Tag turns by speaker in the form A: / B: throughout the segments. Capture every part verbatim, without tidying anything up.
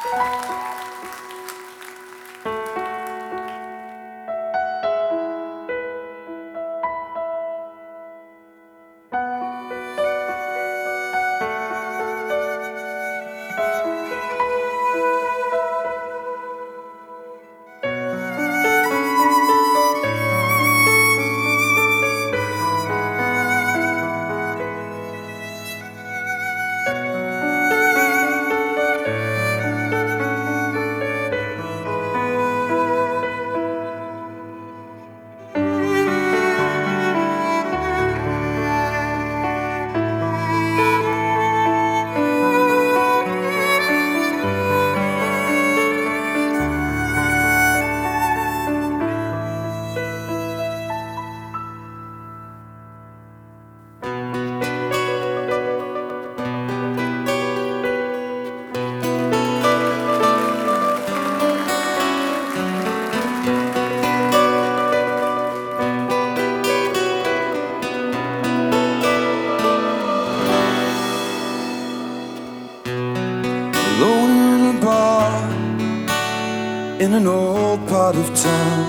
A: In an old part of town,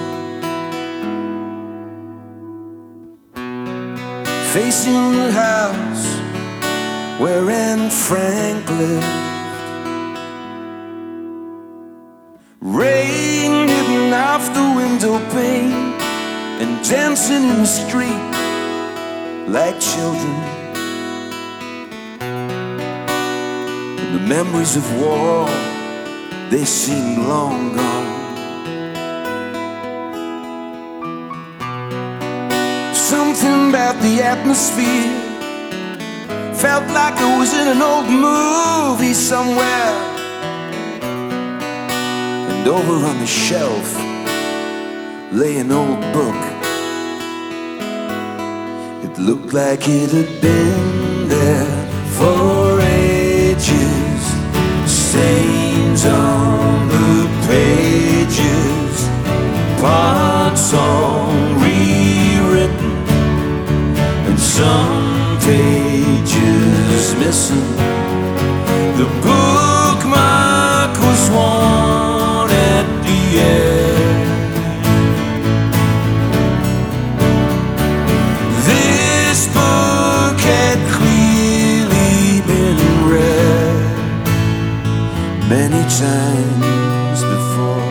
A: facing the house where Anne Frank lived. Rain hidden off the window pane and dancing in the street like children. And the memories of war, they seem long gone. Something about the atmosphere felt like I was in an old movie somewhere. And over on the shelf lay an old book. It looked like it had been there for ages. Stains on the pages, parts all rewritten, and some pages missing. The bookmark was worn at the end. This book had clearly been read many times before.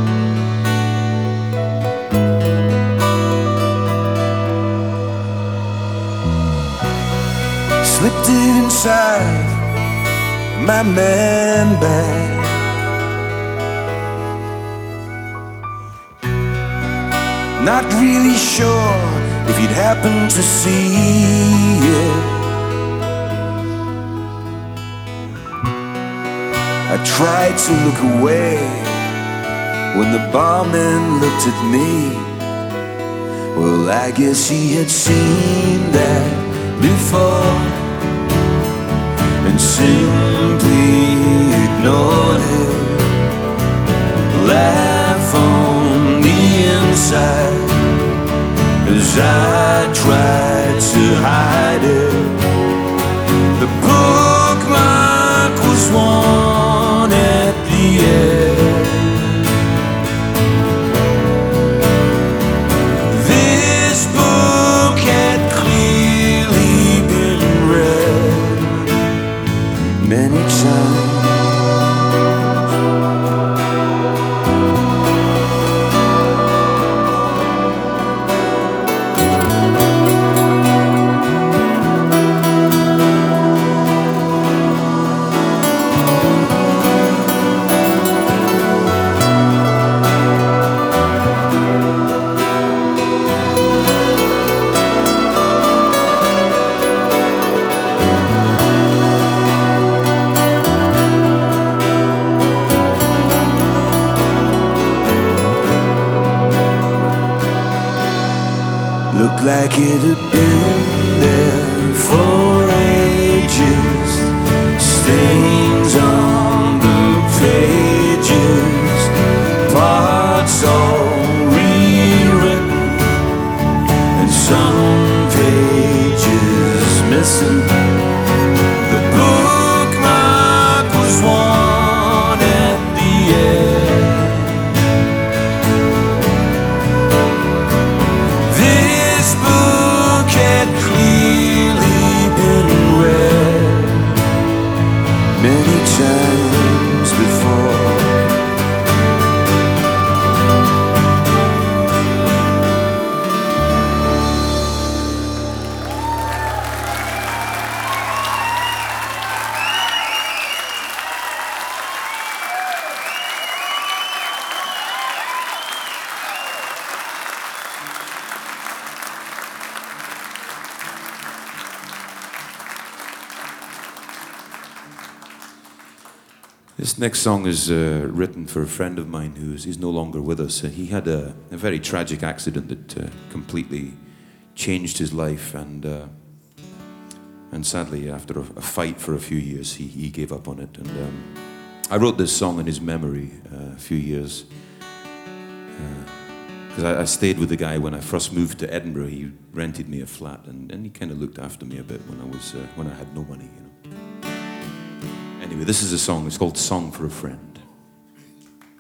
A: Slipped it inside my man bag. Not really sure if you'd happen to see it. I tried to look away when the barman looked at me. Well, I guess he had seen that before and simply ignored it. Laugh on the inside as I tried to hide it. The bookmark was worn at the end. This book had clearly been read many times. Looked like it had been there for ages. Stains on the pages, parts all rewritten, and some pages missing. The bookmark was worn at
B: This next song is uh, written for a friend of mine who's he's no longer with us. Uh, he had a, a very tragic accident that uh, completely changed his life, and uh, and sadly, after a, a fight for a few years, he, he gave up on it. And um, I wrote this song in his memory uh, a few years because uh, I, I stayed with the guy when I first moved to Edinburgh. He rented me a flat, and, and he kind of looked after me a bit when I was uh, when I had no money, you know. Anyway, this is a song. It's called "Song for a Friend."